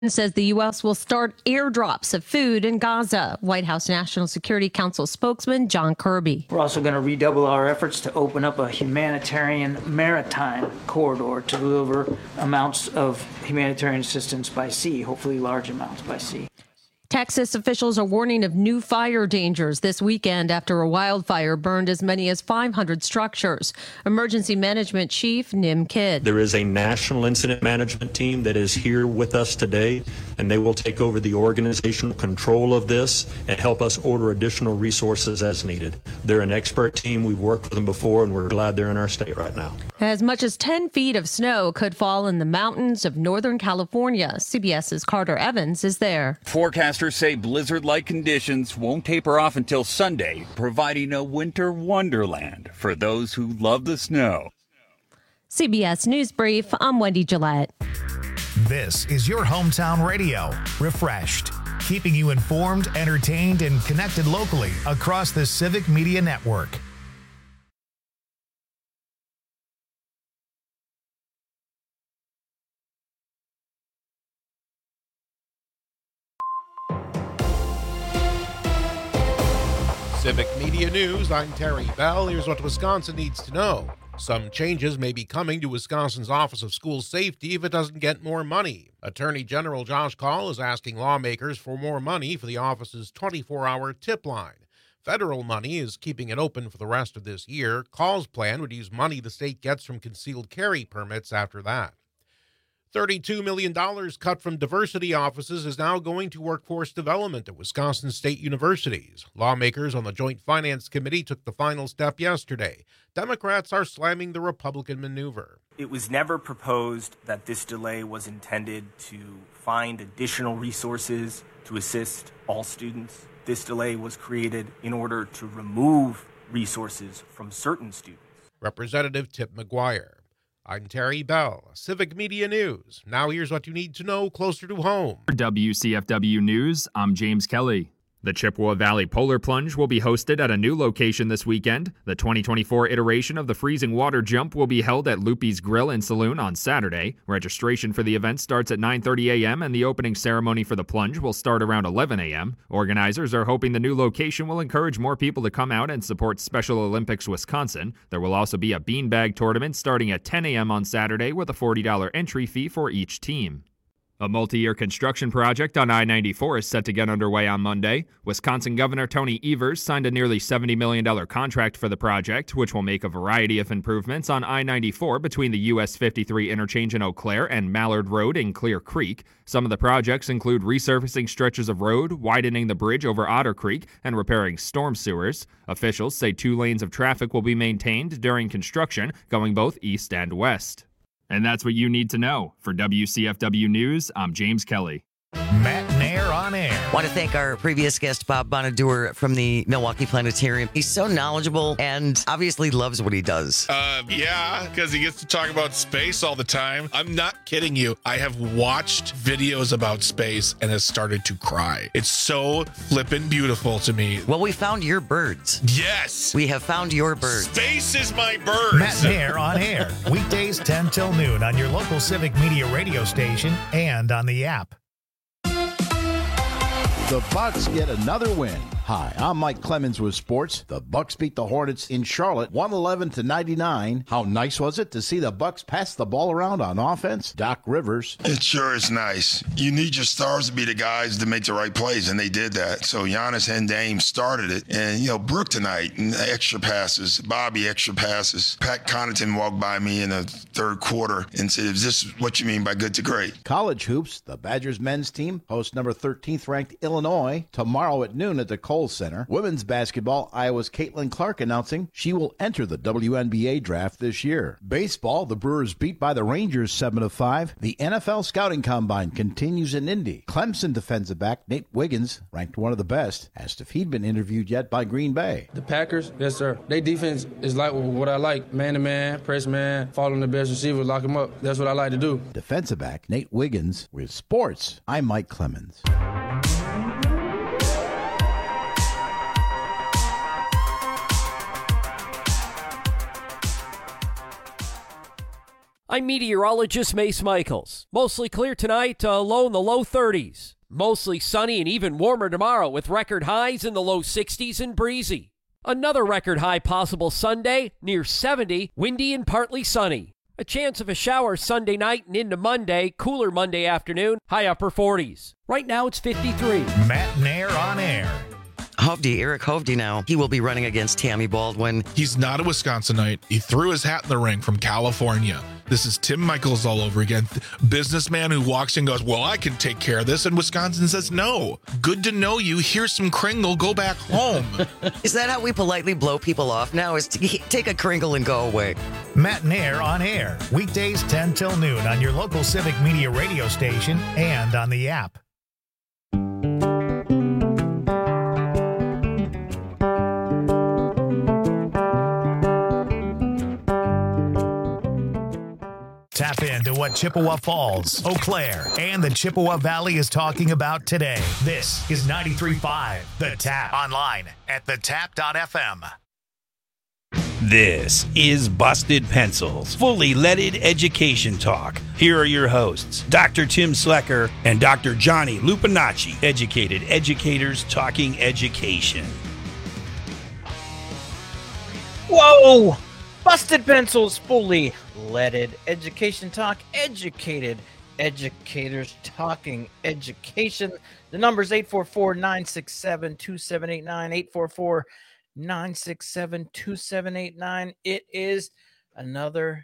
says the U.S. will start airdrops of food in Gaza. White House National Security Council spokesman John Kirby. We're also going to redouble our efforts to open up a humanitarian maritime corridor to deliver amounts of humanitarian assistance by sea, hopefully large amounts by sea. Texas officials are warning of new fire dangers this weekend after a wildfire burned as many as 500 structures. Emergency Management Chief Nim Kidd. There is a national incident management team that is here with us today, and they will take over the organizational control of this and help us order additional resources as needed. They're an expert team. We've worked with them before, and we're glad they're in our state right now. As much as 10 feet of snow could fall in the mountains of Northern California. CBS's Carter Evans is there. Forecasters say blizzard-like conditions won't taper off until Sunday, providing a winter wonderland for those who love the snow. CBS News Brief, I'm Wendy Gillette. This is your hometown radio, Refreshed, keeping you informed, entertained, and connected locally across the Civic Media Network. Civic Media News, I'm Terry Bell. Here's what Wisconsin needs to know. Some changes may be coming to Wisconsin's Office of School Safety if it doesn't get more money. Attorney General Josh Kaul is asking lawmakers for more money for the office's 24-hour tip line. Federal money is keeping it open for the rest of this year. Kaul's plan would use money the state gets from concealed carry permits after that. $32 million cut from diversity offices is now going to workforce development at Wisconsin state universities. Lawmakers on the Joint Finance Committee took the final step yesterday. Democrats are slamming the Republican maneuver. It was never proposed that this delay was intended to find additional resources to assist all students. This delay was created in order to remove resources from certain students. Representative Tip McGuire. I'm Terry Bell, Civic Media News. Now here's what you need to know closer to home. For WCFW News, I'm James Kelly. The Chippewa Valley Polar Plunge will be hosted at a new location this weekend. The 2024 iteration of the Freezing Water Jump will be held at Loopy's Grill and Saloon on Saturday. Registration for the event starts at 9:30 a.m. and the opening ceremony for the plunge will start around 11 a.m. Organizers are hoping the new location will encourage more people to come out and support Special Olympics Wisconsin. There will also be a beanbag tournament starting at 10 a.m. on Saturday with a $40 entry fee for each team. A multi-year construction project on I-94 is set to get underway on Monday. Wisconsin Governor Tony Evers signed a nearly $70 million contract for the project, which will make a variety of improvements on I-94 between the US 53 interchange in Eau Claire and Mallard Road in Clear Creek. Some of the projects include resurfacing stretches of road, widening the bridge over Otter Creek, and repairing storm sewers. Officials say 2 lanes of traffic will be maintained during construction, going both east and west. And that's what you need to know. For WCFW News, I'm James Kelly. Matt Nair on air. Want to thank our previous guest, Bob Bonadour from the Milwaukee Planetarium. He's so knowledgeable and obviously loves what he does. Yeah, because he gets to talk about space all the time. I'm not kidding you. I have watched videos about space and has started to cry. It's so flippin' beautiful to me. Well, we found your birds. Yes. We have found your birds. Space is my birds. Matt Nair on air. Weekdays 10 till noon on your local Civic Media radio station and on the app. The Bucks get another win. Hi, I'm Mike Clemens with sports. The Bucks beat the Hornets in Charlotte 111-99. How nice was it to see the Bucks pass the ball around on offense? Doc Rivers. It sure is nice. You need your stars to be the guys to make the right plays, and they did that. So Giannis and Dame started it. And, Brooke tonight, extra passes. Bobby, extra passes. Pat Connaughton walked by me in the third quarter and said, is this what you mean by good to great? College hoops, the Badgers men's team hosts number 13th ranked Illinois tomorrow at noon at the Kohl Center. Women's basketball, Iowa's Caitlin Clark announcing she will enter the WNBA draft this year. Baseball, the Brewers beat by the Rangers 7-5. The NFL Scouting Combine continues in Indy. Clemson defensive back Nate Wiggins, ranked one of the best, asked if he'd been interviewed yet by Green Bay. The Packers, yes sir. Their defense is like what I like. Man-to-man, press man, following the best receiver, lock him up. That's what I like to do. Defensive back Nate Wiggins with sports. I'm Mike Clemens. I'm meteorologist Mace Michaels. Mostly clear tonight, low in the low 30s. Mostly sunny and even warmer tomorrow with record highs in the low 60s and breezy. Another record high possible Sunday, near 70, windy and partly sunny. A chance of a shower Sunday night and into Monday, cooler Monday afternoon, high upper 40s. Right now it's 53. Matt Nair on air. Eric Hovde now. He will be running against Tammy Baldwin. He's not a Wisconsinite. He threw his hat in the ring from California. This is Tim Michaels all over again. Businessman who walks in and goes, well, I can take care of this. And Wisconsin says, no. Good to know you. Here's some Kringle. Go back home. Is that how we politely blow people off now? Is to take a Kringle and go away? Matt Nair on air. Weekdays 10 till noon on your local Civic Media radio station and on the app. Tap into what Chippewa Falls, Eau Claire, and the Chippewa Valley is talking about today. This is 93.5 The Tap. Online at thetap.fm. This is Busted Pencils, fully leaded education talk. Here are your hosts, Dr. Tim Slecker and Dr. Johnny Lupinacci, educated educators talking education. Whoa! Busted Pencils, fully leaded education talk, educated educators talking education. The number is 844-967-2789, 844-967-2789. It is another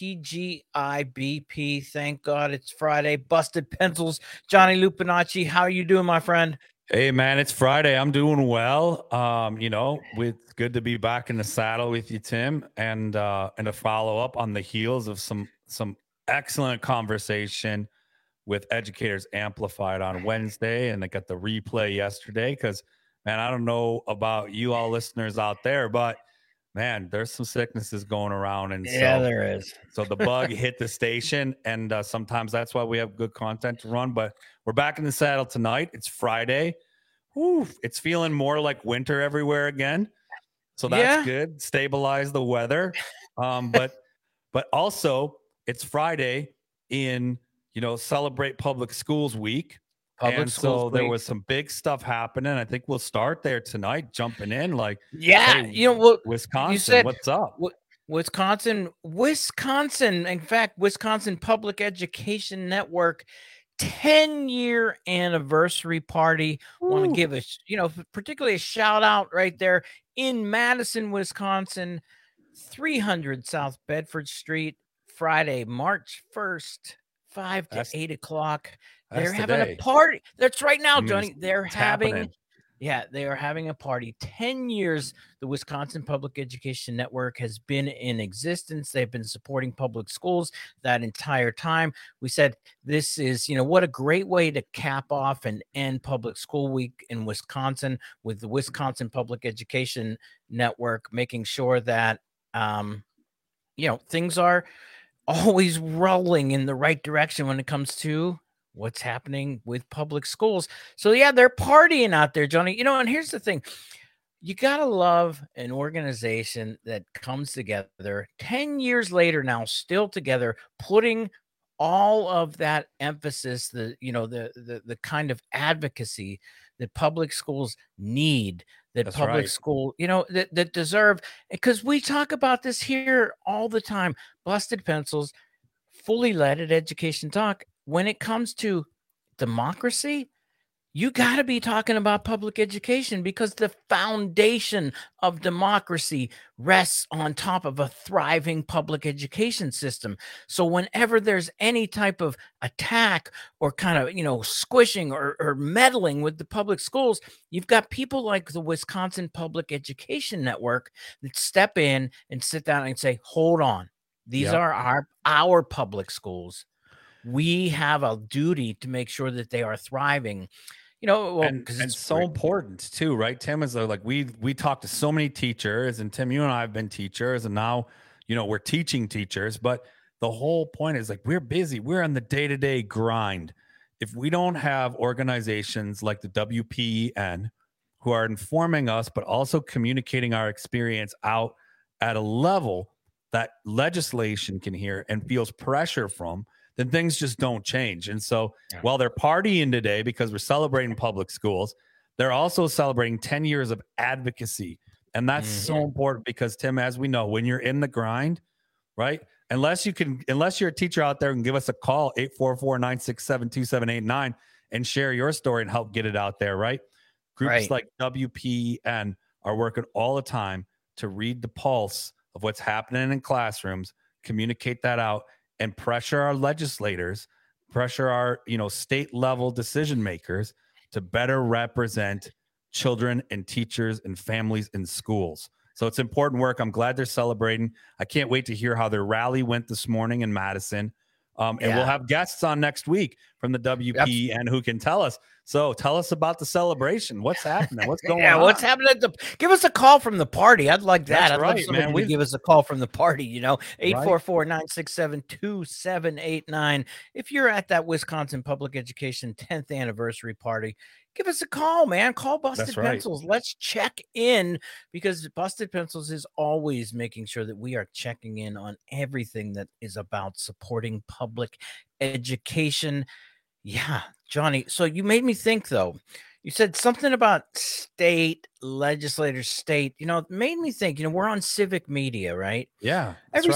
TGIBP. Thank God it's Friday. Busted Pencils. Johnny Lupinacci, how are you doing, my friend? Hey, man, it's Friday. I'm doing well. It's good to be back in the saddle with you, Tim, and to follow up on the heels of some excellent conversation with Educators Amplified on Wednesday, and I got the replay yesterday because, man, I don't know about you all listeners out there, but, man, there's some sicknesses going around. And there is. So the bug hit the station, and sometimes that's why we have good content to run. But we're back in the saddle tonight. It's Friday. Whew, it's feeling more like winter everywhere again. So that's good. Stabilize the weather. But also it's Friday in, Celebrate Public Schools Week. There was some big stuff happening. I think we'll start there tonight, jumping in Wisconsin, you said, what's up? Wisconsin. In fact, Wisconsin Public Education Network 10-year anniversary party. Want to give particularly a shout out right there in Madison, Wisconsin, 300 South Bedford Street, Friday, March 1st, 5 to 8 o'clock. They're having a party. That's right now, Johnny. They are having a party. 10 years the Wisconsin Public Education Network has been in existence. They've been supporting public schools that entire time. We said this is, what a great way to cap off and end public school week in Wisconsin with the Wisconsin Public Education Network, making sure that, things are always rolling in the right direction when it comes to what's happening with public schools. So they're partying out there, Johnny. And here's the thing. You got to love an organization that comes together 10 years later now, still together, putting all of that emphasis, the kind of advocacy that public schools need, school, that deserve, because we talk about this here all the time. Busted Pencils, fully leaded education talk. When it comes to democracy, you got to be talking about public education, because the foundation of democracy rests on top of a thriving public education system. So whenever there's any type of attack or kind of, squishing or meddling with the public schools, you've got people like the Wisconsin Public Education Network that step in and sit down and say, hold on, these are our public schools. We have a duty to make sure that they are thriving, because it's so important too, right, Tim? Is like we talk to so many teachers, and Tim, you and I have been teachers, and now we're teaching teachers. But the whole point is, like, we're busy, we're on the day-to-day grind. If we don't have organizations like the WPEN who are informing us, but also communicating our experience out at a level that legislation can hear and feels pressure from, then things just don't change. And so while they're partying today because we're celebrating public schools, they're also celebrating 10 years of advocacy. And that's so important because, Tim, as we know, when you're in the grind, right? Unless you're a teacher out there and give us a call, 844-967-2789, and share your story and help get it out there, right? Groups like WPN are working all the time to read the pulse of what's happening in classrooms, communicate that out, and pressure our legislators, pressure our, state level decision makers to better represent children and teachers and families in schools. So it's important work. I'm glad they're celebrating. I can't wait to hear how their rally went this morning in Madison. And we'll have guests on next week from the WPN who can tell us. So tell us about the celebration. What's happening? What's going on? What's happening give us a call from the party. I'd like that. That's I'd love someone to give us a call from the party, 844-967-2789. If you're at that Wisconsin Public Education 10th anniversary party, give us a call, man. Call Busted Pencils. Let's check in, because Busted Pencils is always making sure that we are checking in on everything that is about supporting public education. Yeah, Johnny. So you made me think, though. You said something about state legislators, it made me think, we're on civic media, right? Yeah.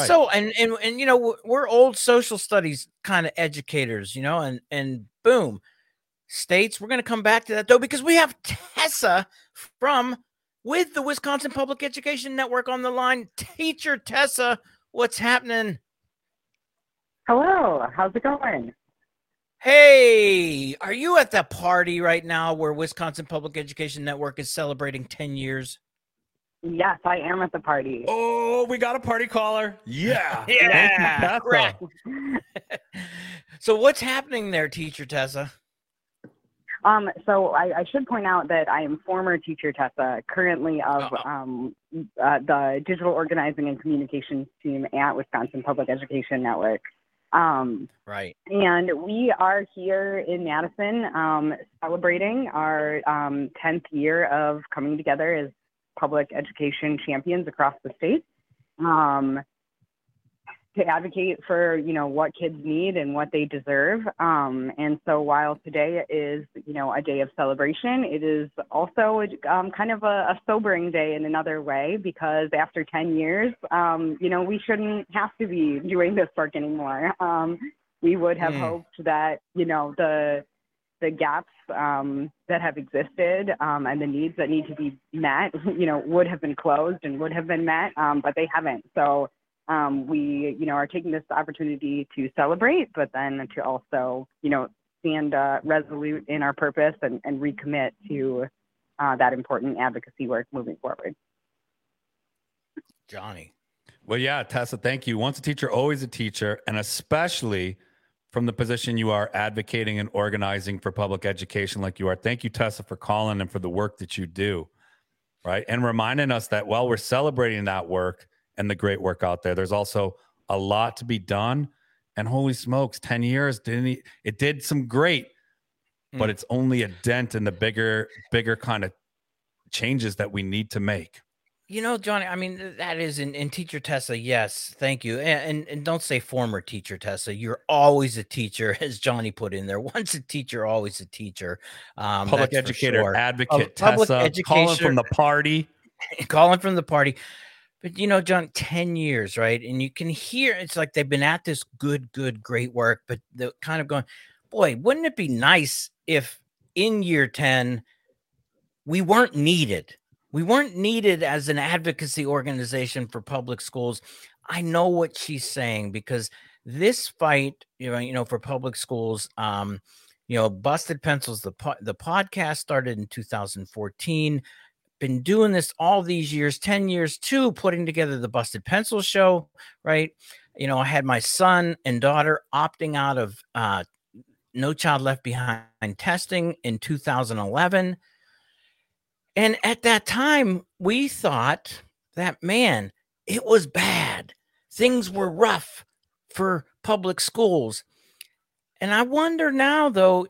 We're old social studies kind of educators, and boom. States, we're going to come back to that, though, because we have Tessa with the Wisconsin Public Education Network on the line. Teacher Tessa, what's happening? Hello, how's it going? Hey, are you at that party right now where Wisconsin Public Education Network is celebrating 10 years? Yes, I am at the party. Oh, we got a party caller. Yeah. Yeah. So what's happening there, Teacher Tessa? So I should point out that I am former Teacher Tessa, currently of the digital organizing and communications team at Wisconsin Public Education Network. Right. And we are here in Madison celebrating our 10th year of coming together as public education champions across the state to advocate for, what kids need and what they deserve. And so while today is, a day of celebration, it is also kind of a sobering day in another way, because after 10 years, we shouldn't have to be doing this work anymore. We would have hoped that, the gaps that have existed and the needs that need to be met, would have been closed and would have been met, but they haven't. So we, are taking this opportunity to celebrate, but then to also, stand resolute in our purpose and recommit to that important advocacy work moving forward. Johnny. Well, yeah, Tessa, thank you. Once a teacher, always a teacher, and especially from the position you are advocating and organizing for public education like you are. Thank you, Tessa, for calling and for the work that you do, right? And reminding us that while we're celebrating that work and the great work out there, there's also a lot to be done. And holy smokes, 10 years, it did some great, but it's only a dent in the bigger kind of changes that we need to make. Johnny, I mean, that is in Teacher Tessa. Yes. Thank you. And don't say former Teacher Tessa. You're always a teacher, as Johnny put in there. Once a teacher, always a teacher. Public educator, advocate, public Tessa, calling from the party. Calling from the party. But, John, 10 years, right? And you can hear, it's like they've been at this good, great work, but they're kind of going, boy, wouldn't it be nice if in year 10, we weren't needed? We weren't needed as an advocacy organization for public schools. I know what she's saying, because this fight, for public schools, Busted Pencils, the podcast started in 2014. Been doing this all these years, 10 years too, putting together the Busted Pencil show, right? I had my son and daughter opting out of No Child Left Behind testing in 2011. And at that time, we thought that, man, it was bad. Things were rough for public schools. And I wonder now, though,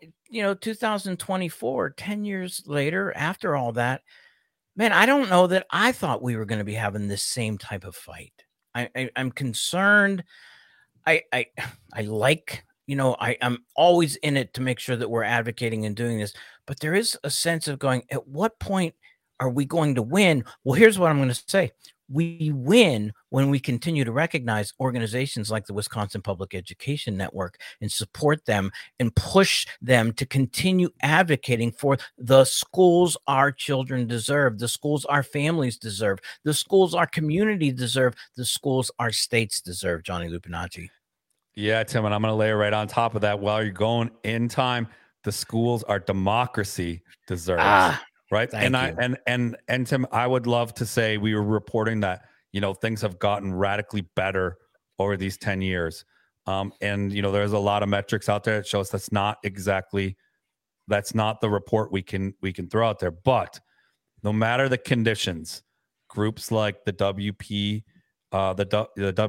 2024, 10 years later, after all that, man, I don't know that I thought we were going to be having this same type of fight. I'm concerned. I like, I'm always in it to make sure that we're advocating and doing this, but there is a sense of going, at what point are we going to win? Well, here's what I'm going to say. We win when we continue to recognize organizations like the Wisconsin Public Education Network and support them and push them to continue advocating for the schools our children deserve, the schools our families deserve, the schools our community deserve, the schools our states deserve. Johnny Lupinacci. Yeah, Tim, and I'm going to lay right on top of that. While you're going in time, the schools our democracy deserves. Right. And Tim, I would love to say we were reporting that, things have gotten radically better over these 10 years. And there's a lot of metrics out there that shows that's not the report we can throw out there. But no matter the conditions, groups like the WP, the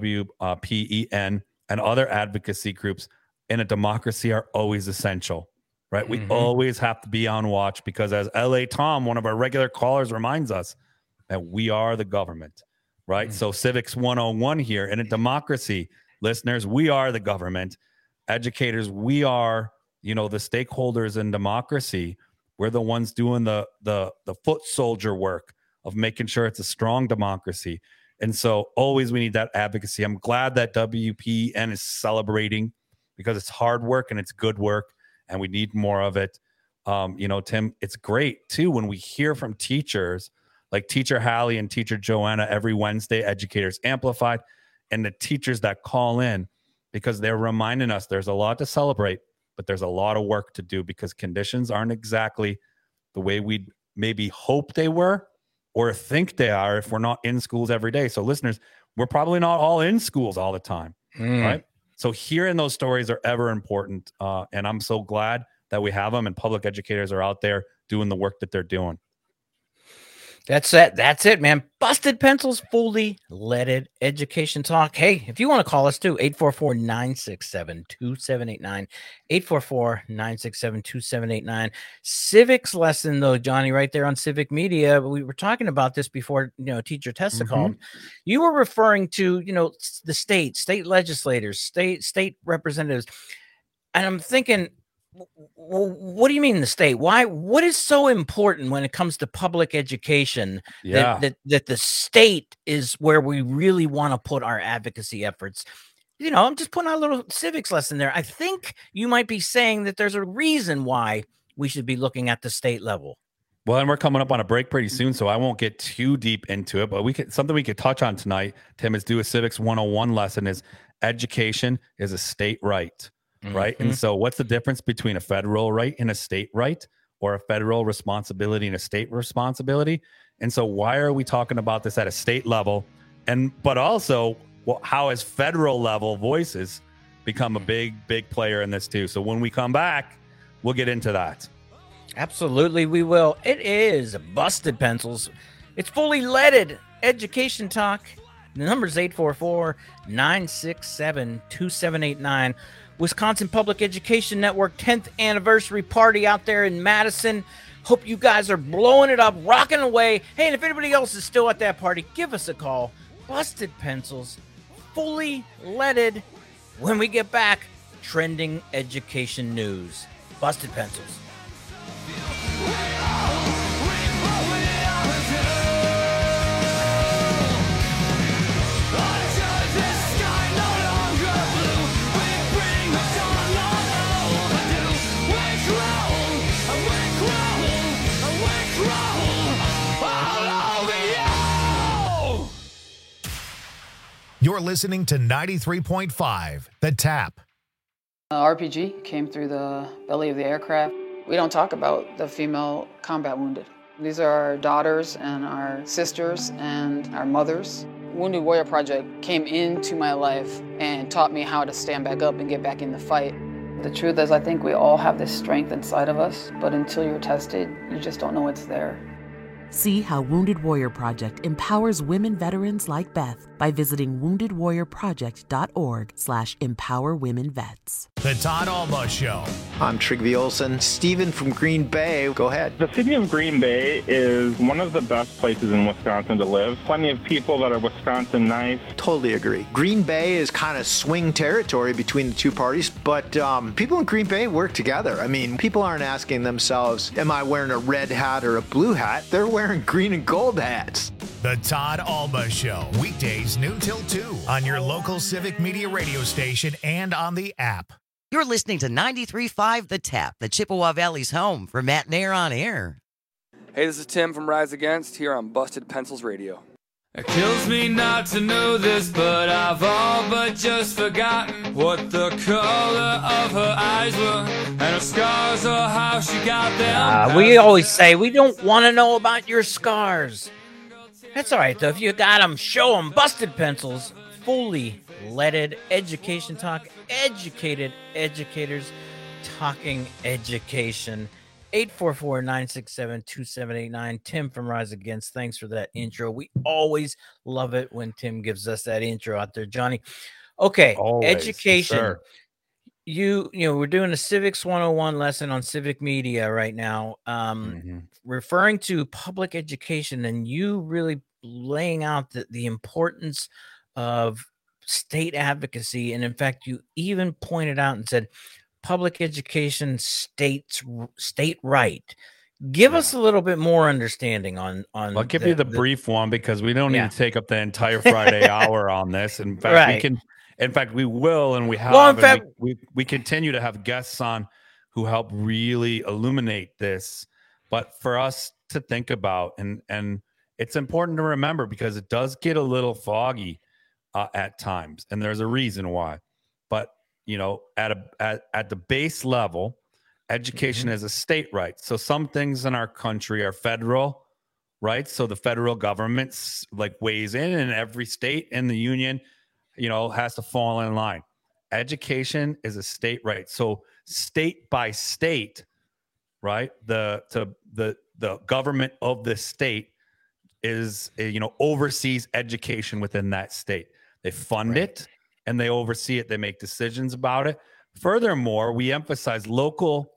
WPEN and other advocacy groups in a democracy are always essential. Right. We always have to be on watch because, as L.A. Tom, one of our regular callers, reminds us, that we are the government. Right. So Civics 101 here in a democracy, listeners, we are the government. Educators, we are, the stakeholders in democracy. We're the ones doing the foot soldier work of making sure it's a strong democracy. And so always we need that advocacy. I'm glad that WPN is celebrating because it's hard work and it's good work. And we need more of it. Tim, it's great, too, when we hear from teachers like Teacher Hallie and Teacher Joanna every Wednesday, Educators Amplified, and the teachers that call in because they're reminding us there's a lot to celebrate, but there's a lot of work to do because conditions aren't exactly the way we maybe hope they were or think they are if we're not in schools every day. So, listeners, we're probably not all in schools all the time, right? So hearing those stories are ever important, and I'm so glad that we have them and public educators are out there doing the work that they're doing. That's it, man. Busted Pencils, fully leaded education talk. Hey, if you want to call us too, 844-967-2789, 844-967-2789. Civics lesson though, Johnny, right there on Civic Media. We were talking about this before, Teacher Tessa called. You were referring to, the state legislators, state representatives. And I'm thinking, well, what do you mean the state? Why? What is so important when it comes to public education that the state is where we really want to put our advocacy efforts? I'm just putting out a little civics lesson there. I think you might be saying that there's a reason why we should be looking at the state level. Well, and we're coming up on a break pretty soon, so I won't get too deep into it. But something we could touch on tonight, Tim, is do a Civics 101 lesson. Is education is a state right. Right. And so what's the difference between a federal right and a state right, or a federal responsibility and a state responsibility? And so why are we talking about this at a state level? But also, how has federal level voices become a big player in this too? So when we come back, we'll get into that. Absolutely, we will. It is Busted Pencils. It's fully leaded education talk. The number's 844-967-2789. Wisconsin Public Education Network 10th anniversary party out there in Madison. Hope you guys are blowing it up, rocking away. Hey, and if anybody else is still at that party, give us a call. Busted Pencils, fully leaded. When we get back, trending education news. Busted Pencils. You're listening to 93.5, The Tap. RPG came through the belly of the aircraft. We don't talk about the female combat wounded. These are our daughters and our sisters and our mothers. Wounded Warrior Project came into my life and taught me how to stand back up and get back in the fight. The truth is, I think we all have this strength inside of us, but until you're tested, you just don't know it's there. See how Wounded Warrior Project empowers women veterans like Beth. by visiting woundedwarriorproject.org/empowerwomenvets. The Todd Alba Show. I'm Trygve Olsen. Steven from Green Bay, go ahead. The city of Green Bay is one of the best places in Wisconsin to live. Plenty of people that are Wisconsin nice. Totally agree. Green Bay is kind of swing territory between the two parties, but people in Green Bay work together. I mean, people aren't asking themselves, am I wearing a red hat or a blue hat? They're wearing green and gold hats. The Todd Alba Show. Weekdays noon till 2 on your local Civic Media radio station and on the app. You're listening to 93.5 The Tap, the Chippewa Valley's home for Matt Nair on air. Hey, this is Tim from Rise Against here on Busted Pencils Radio. It kills me not to know this, but I've all but just forgotten what the color of her eyes were, and her scars or how she got them. We always say we don't want to know about your scars. That's all right, though. If you got them, show them. Busted Pencils, fully leaded education talk, educated educators talking education. 844-967-2789. Tim from Rise Against. Thanks for that intro. We always love it when Tim gives us that intro out there, Johnny. Okay, always. education. Yes, you know, we're doing a Civics 101 lesson on civic media right now, referring to public education, and you really laying out the importance of state advocacy. And in fact, you even pointed out and said public education state right. Give us a little bit more understanding on I'll give you the brief one because we don't need to take up the entire Friday hour on this. In fact, we can. In fact, we will, and we have. Well, in fact, we continue to have guests on who help really illuminate this. But for us to think about, and it's important to remember because it does get a little foggy at times, and there's a reason why. But you know, at the base level, education is a state right. So some things in our country are federal, right? So the federal government weighs in, and every state in the union, you know, has to fall in line. Education is a state right. So state by state, right? The government of the state is, you know, oversees education within that state. They fund it and they oversee it. They make decisions about it. Furthermore, we emphasize local,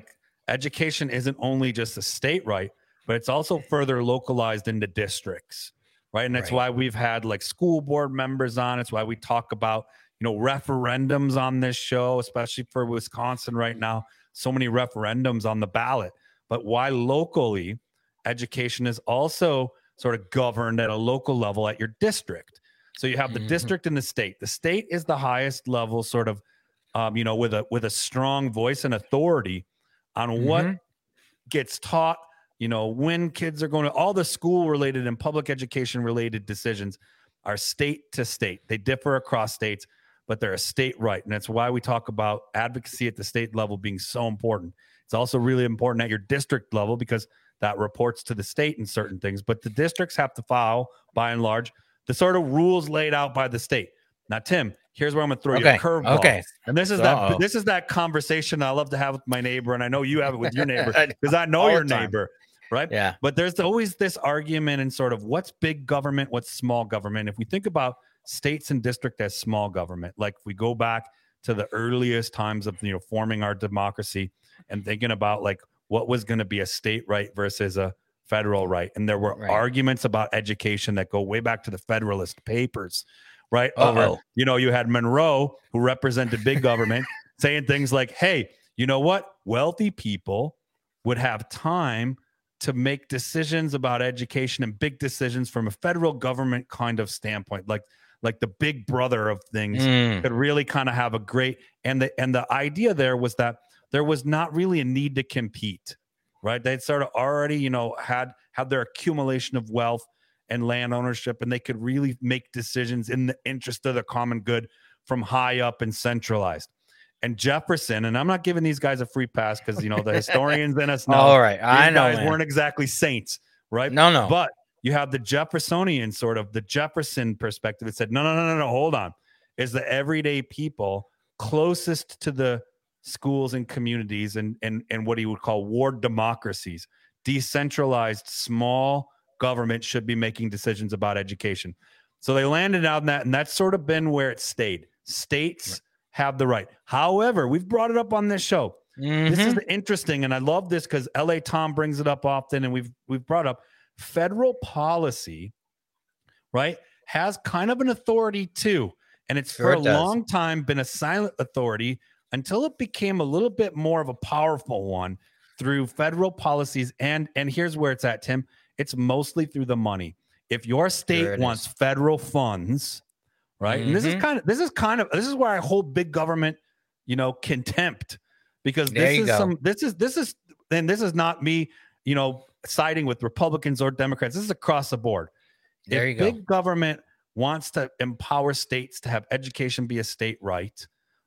education isn't only just a state right, but it's also further localized into districts. Right. And that's why we've had school board members on. It's why we talk about, you know, referendums on this show, especially for Wisconsin right now. So many referendums on the ballot. But why locally education is also sort of governed at a local level at your district. So you have the district and the state. The state is the highest level sort of, you know, with a strong voice and authority on what gets taught. You know, when kids are going to all the school related and public education related decisions are state to state. They differ across states, but they're a state right. And that's why we talk about advocacy at the state level being so important. It's also really important at your district level because that reports to the state in certain things. But the districts have to follow, by and large, the sort of rules laid out by the state. Now, Tim, here's where I'm going to throw you a curveball. Okay. And this is that conversation I love to have with my neighbor, and I know you have it with your neighbor because I know your neighbor. Right. Yeah. But there's always this argument in sort of what's big government, what's small government. If we think about states and district as small government, if we go back to the earliest times of, you know, forming our democracy and thinking about what was going to be a state right versus a federal right. And there were arguments about education that go way back to the Federalist Papers. Right. Over, you know, you had Monroe, who represented big government, saying things like, hey, you know what? Wealthy people would have time to make decisions about education and big decisions from a federal government kind of standpoint, like the big brother of things could really kind of have a great, and the idea there was that there was not really a need to compete, right? They'd sort of already, you know, had their accumulation of wealth and land ownership, and they could really make decisions in the interest of the common good from high up and centralized. And Jefferson, and I'm not giving these guys a free pass because, you know, the historians in us know. All right, I know, guys weren't exactly saints, right? No. But you have the Jeffersonian sort of the Jefferson perspective. It said, no, hold on. Is the everyday people closest to the schools and communities and what he would call ward democracies, decentralized, small government should be making decisions about education. So they landed on that, and that's sort of been where it stayed. States have the right. However, we've brought it up on this show. This is interesting, and I love this because LA Tom brings it up often, and we've brought up federal policy, right, has kind of an authority too. And it's for a long time been a silent authority until it became a little bit more of a powerful one through federal policies. And here's where it's at, Tim. It's mostly through the money. If your state wants federal funds, right? And this is where I hold big government, contempt, because this is not me, siding with Republicans or Democrats. This is across the board. If big government wants to empower states to have education be a state right,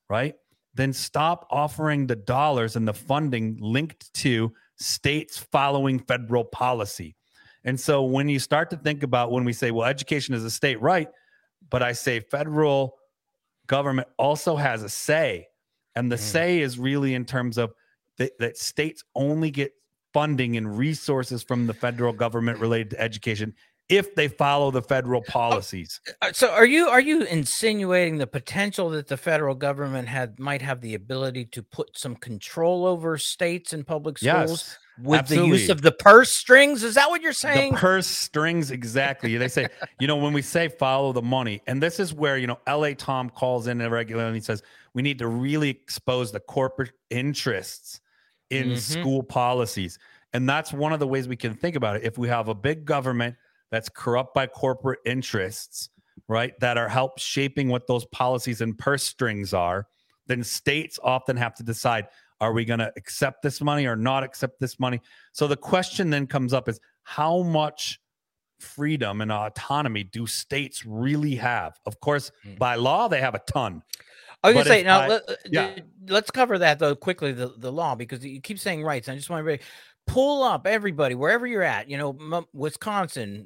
then stop offering the dollars and the funding linked to states following federal policy. And so when you start to think about, when we say, well, education is a state right, but I say federal government also has a say, and the say is really in terms of that states only get funding and resources from the federal government related to education if they follow the federal policies. So are you insinuating the potential that the federal government might have the ability to put some control over states and public schools with the use of the purse strings? Is that what you're saying? The purse strings, exactly. They say, when we say follow the money, and this is where, LA Tom calls in regularly and he says, we need to really expose the corporate interests in school policies. And that's one of the ways we can think about it. If we have a big government that's corrupt by corporate interests, right, that are help shaping what those policies and purse strings are, then states often have to decide, are we going to accept this money or not accept this money? So the question then comes up is, how much freedom and autonomy do states really have? Of course, by law, they have a ton. I was going to say, now, let's cover that, though, quickly, the law, because you keep saying rights. I just want to pull up everybody, wherever you're at, Wisconsin,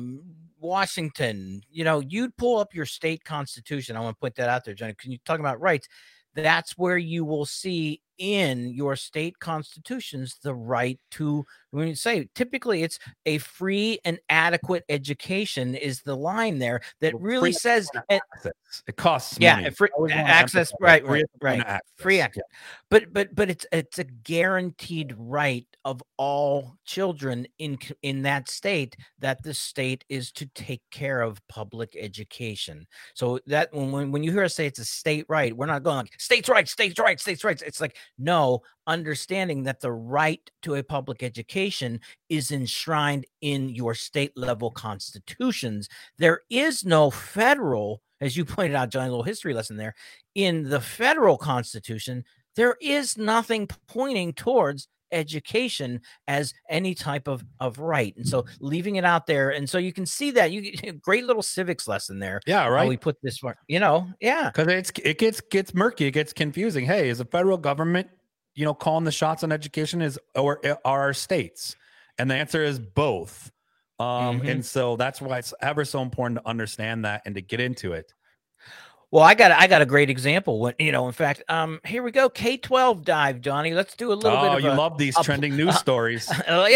Washington, you'd pull up your state constitution. I want to point that out there, Johnny. Can you talk about rights? That's where you will see in your state constitutions the right to, when you say, typically it's a free and adequate education is the line there that really says it costs money. Free access, right. Free access. But it's a guaranteed right of all children in that state, that the state is to take care of public education. So that when you hear us say it's a state right, we're not going like states' rights. It's like, no, understanding that the right to a public education is enshrined in your state level constitutions. There is no federal, as you pointed out, John, a little history lesson there. In the federal constitution, there is nothing pointing towards education as any type of right. And so leaving it out there. And so you can see that great little civics lesson there. Yeah. Right. How we put this, Because it gets murky. It gets confusing. Hey, is the federal government, calling the shots on education or are our states? And the answer is both. And so that's why it's ever so important to understand that and to get into it. Well, I got a great example. In fact, here we go. K-12 dive, Johnny. Let's do a little bit of you love these trending news stories.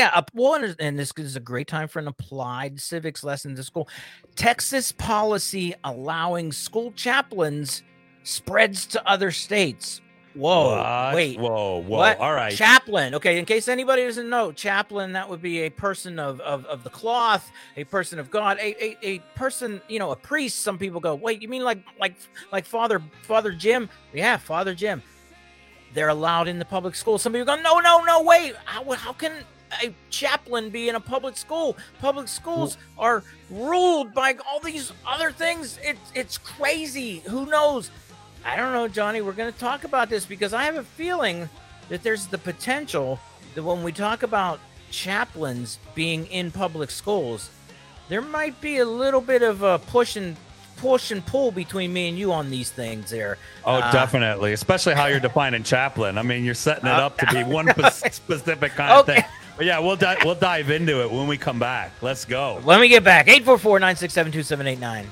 And this is a great time for an applied civics lesson to school. Texas policy allowing school chaplains spreads to other states. Whoa, what? Wait. Whoa. What? All right. Chaplain. Okay, in case anybody doesn't know, chaplain, that would be a person of the cloth, a person of God, a person, a priest. Some people go, wait, you mean like Father Jim? Yeah, Father Jim. They're allowed in the public school. Some people go, no, wait. How can a chaplain be in a public school? Public schools are ruled by all these other things. It's crazy. Who knows? I don't know, Johnny. We're going to talk about this because I have a feeling that there's the potential that when we talk about chaplains being in public schools, there might be a little bit of a push and pull between me and you on these things there. Oh, definitely. Especially how you're defining chaplain. I mean, you're setting it up to be one specific kind of thing. But yeah, we'll dive into it when we come back. Let's go. Let me get back. 844-967-2789.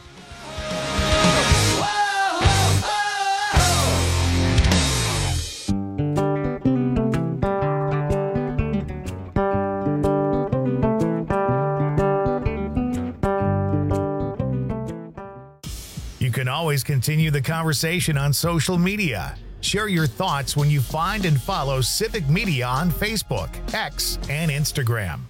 always continue the conversation on social media. Share your thoughts when you find and follow Civic Media on Facebook, X, and Instagram.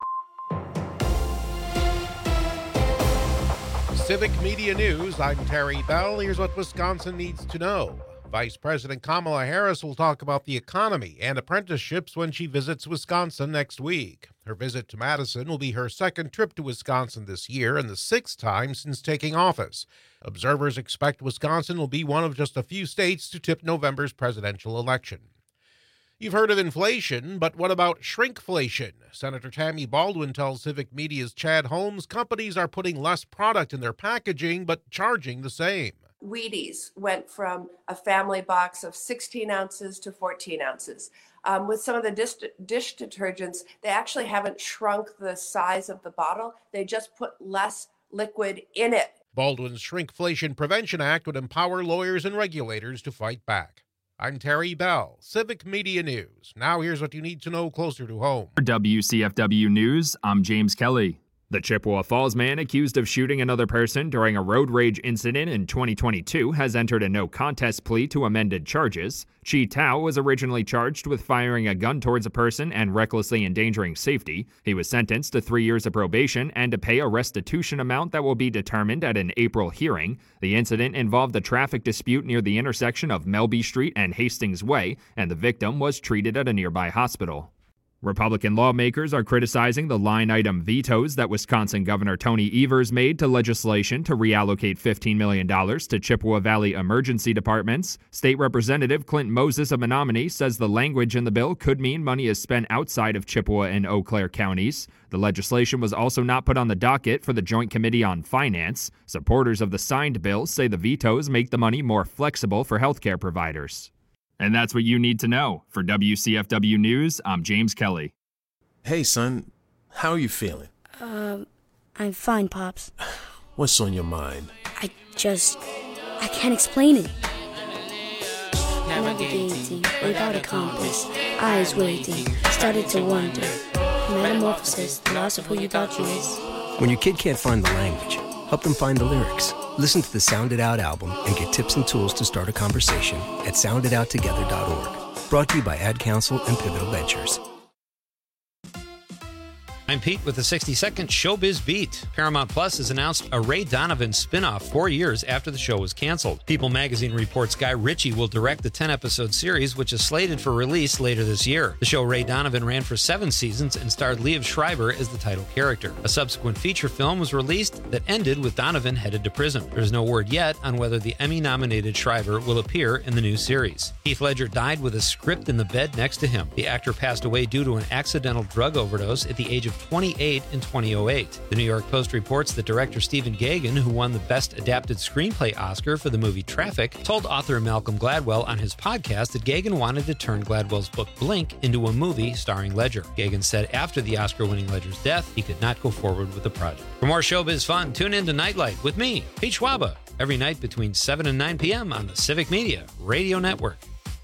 Civic Media News, I'm Terry Bell. Here's what Wisconsin needs to know. Vice President Kamala Harris will talk about the economy and apprenticeships when she visits Wisconsin next week. Her visit to Madison will be her second trip to Wisconsin this year and the sixth time since taking office. Observers expect Wisconsin will be one of just a few states to tip November's presidential election. You've heard of inflation, but what about shrinkflation? Senator Tammy Baldwin tells Civic Media's Chad Holmes companies are putting less product in their packaging but charging the same. Wheaties went from a family box of 16 ounces to 14 ounces. With some of the dish detergents, they actually haven't shrunk the size of the bottle. They just put less liquid in it. Baldwin's Shrinkflation Prevention Act would empower lawyers and regulators to fight back. I'm Terry Bell, Civic Media News. Now here's what you need to know closer to home. For WCFW News, I'm James Kelly. The Chippewa Falls man accused of shooting another person during a road rage incident in 2022 has entered a no contest plea to amended charges. Chi Tao was originally charged with firing a gun towards a person and recklessly endangering safety. He was sentenced to 3 years of probation and to pay a restitution amount that will be determined at an April hearing. The incident involved a traffic dispute near the intersection of Melby Street and Hastings Way, and the victim was treated at a nearby hospital. Republican lawmakers are criticizing the line item vetoes that Wisconsin Governor Tony Evers made to legislation to reallocate $15 million to Chippewa Valley emergency departments. State Representative Clint Moses of Menominee says the language in the bill could mean money is spent outside of Chippewa and Eau Claire counties. The legislation was also not put on the docket for the Joint Committee on Finance. Supporters of the signed bill say the vetoes make the money more flexible for healthcare providers. And that's what you need to know. For WCFW News, I'm James Kelly. Hey, son. How are you feeling? I'm fine, Pops. What's on your mind? I can't explain it. Navigating without a compass, eyes waiting, started to wonder. Metamorphosis, the loss of who you thought you is. When your kid can't find the language, help them find the lyrics. Listen to the Sound It Out album and get tips and tools to start a conversation at sounditouttogether.org. Brought to you by Ad Council and Pivotal Ventures. I'm Pete with the 60-second Showbiz Beat. Paramount Plus has announced a Ray Donovan spinoff 4 years after the show was canceled. People magazine reports Guy Ritchie will direct the 10-episode series, which is slated for release later this year. The show Ray Donovan ran for 7 seasons and starred Liev Schreiber as the title character. A subsequent feature film was released that ended with Donovan headed to prison. There's no word yet on whether the Emmy-nominated Schreiber will appear in the new series. Heath Ledger died with a script in the bed next to him. The actor passed away due to an accidental drug overdose at the age of 28 in 2008. The New York Post reports that director Stephen Gaghan, who won the Best Adapted Screenplay Oscar for the movie Traffic, told author Malcolm Gladwell on his podcast that Gaghan wanted to turn Gladwell's book Blink into a movie starring Ledger. Gaghan said after the Oscar-winning Ledger's death, he could not go forward with the project. For more showbiz fun, tune in to Nightlight with me, Pete Schwaba, every night between 7 and 9 p.m. on the Civic Media Radio Network.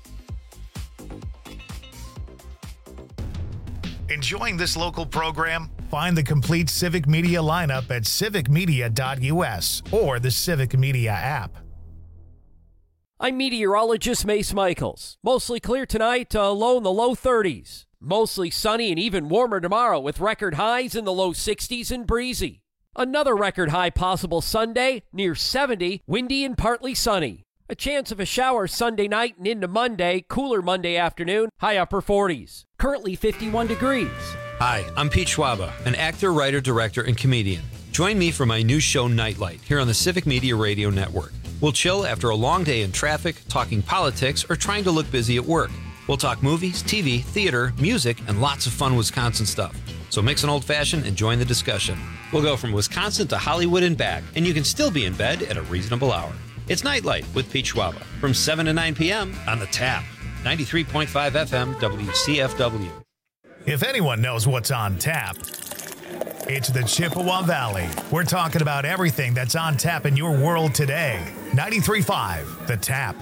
Enjoying this local program? Find the complete Civic Media lineup at civicmedia.us or the Civic Media app. I'm meteorologist Mace Michaels. Mostly clear tonight, low in the low 30s. Mostly sunny and even warmer tomorrow with record highs in the low 60s and breezy. Another record high possible Sunday, near 70, windy and partly sunny. A chance of a shower Sunday night and into Monday, cooler Monday afternoon, high upper 40s. Currently 51 degrees. Hi, I'm Pete Schwaba, an actor, writer, director, and comedian. Join me for my new show Nightlight here on the Civic Media Radio Network. We'll chill after a long day in traffic, talking politics, or trying to look busy at work. We'll talk movies, TV, theater, music, and lots of fun Wisconsin stuff. So mix an old-fashioned and join the discussion. We'll go from Wisconsin to Hollywood and back, and you can still be in bed at a reasonable hour. It's Nightlight with Pete Schwaba from 7 to 9 p.m. on the Tap, 93.5 FM WCFW. If anyone knows what's on tap, it's the Chippewa Valley. We're talking about everything that's on tap in your world today. 93.5 The Tap.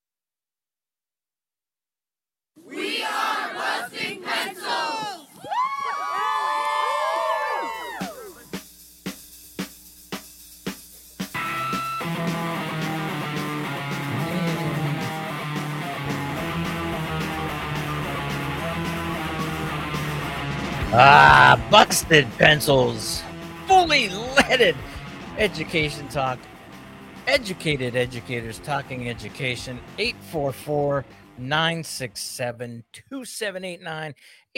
We are busting pencils! Busted pencils. Fully leaded education talk. Educated educators talking education. 844-967-2789.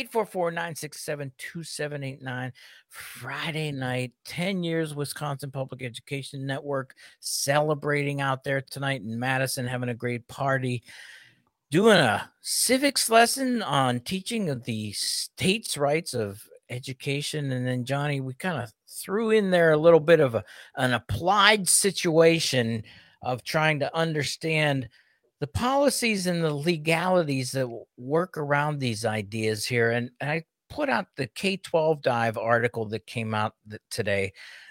844-967-2789. Friday night, 10 years Wisconsin Public Education Network celebrating out there tonight in Madison, having a great party. Doing a civics lesson on teaching of the states' rights of education. And then, Johnny, we kind of threw in there a little bit of an applied situation of trying to understand the policies and the legalities that work around these ideas here. And I put out the K-12 Dive article that came out today.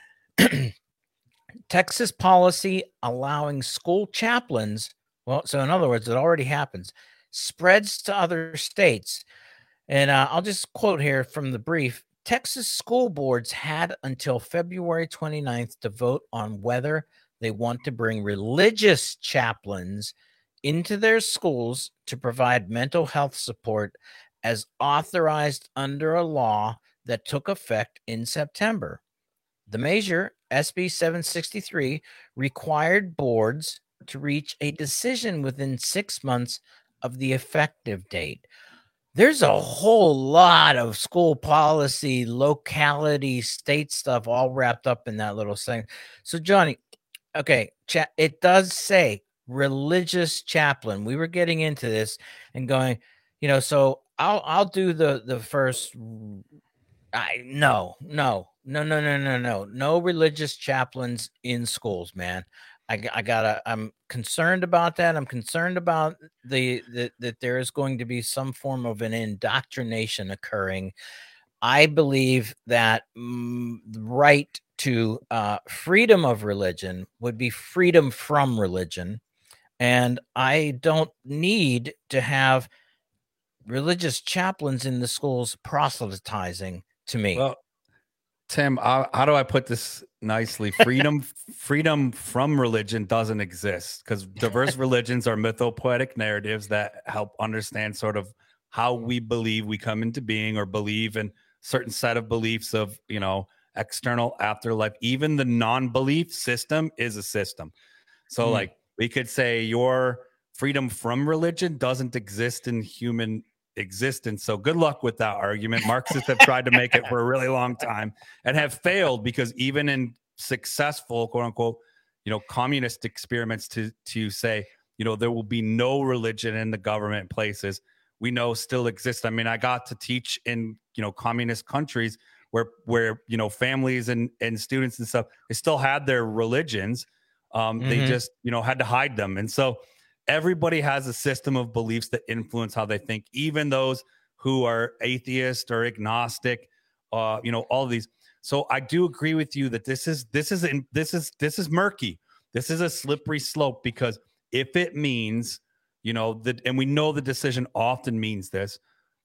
Texas policy allowing school chaplains. Well, so in other words, it already happens, spreads to other states. And I'll just quote here from the brief. Texas school boards had until February 29th to vote on whether they want to bring religious chaplains into their schools to provide mental health support as authorized under a law that took effect in September. The measure, SB 763, required boards to reach a decision within 6 months of the effective date. There's a whole lot of school policy, locality, state stuff all wrapped up in that little thing. So, Johnny, okay, it does say religious chaplain. We were getting into this and going, so I'll do the first. No religious chaplains in schools, man. I'm concerned about that. I'm concerned about that there is going to be some form of an indoctrination occurring. I believe that the right to freedom of religion would be freedom from religion. And I don't need to have religious chaplains in the schools proselytizing to me. Well, Tim, how do I put this nicely? Freedom from religion doesn't exist because diverse religions are mythopoetic narratives that help understand sort of how we believe we come into being or believe in certain set of beliefs of, external afterlife. Even the non-belief system is a system. So like we could say your freedom from religion doesn't exist in human existence. So good luck with that argument. Marxists have tried to make it for a really long time and have failed because even in successful, quote unquote, communist experiments to say, there will be no religion in the government places we know still exist. I mean, I got to teach in, communist countries where families and students and stuff, they still had their religions. They just, had to hide them. And so everybody has a system of beliefs that influence how they think, even those who are atheist or agnostic, all of these. So I do agree with you that this is murky. This is a slippery slope because if it means, that, and we know the decision often means this,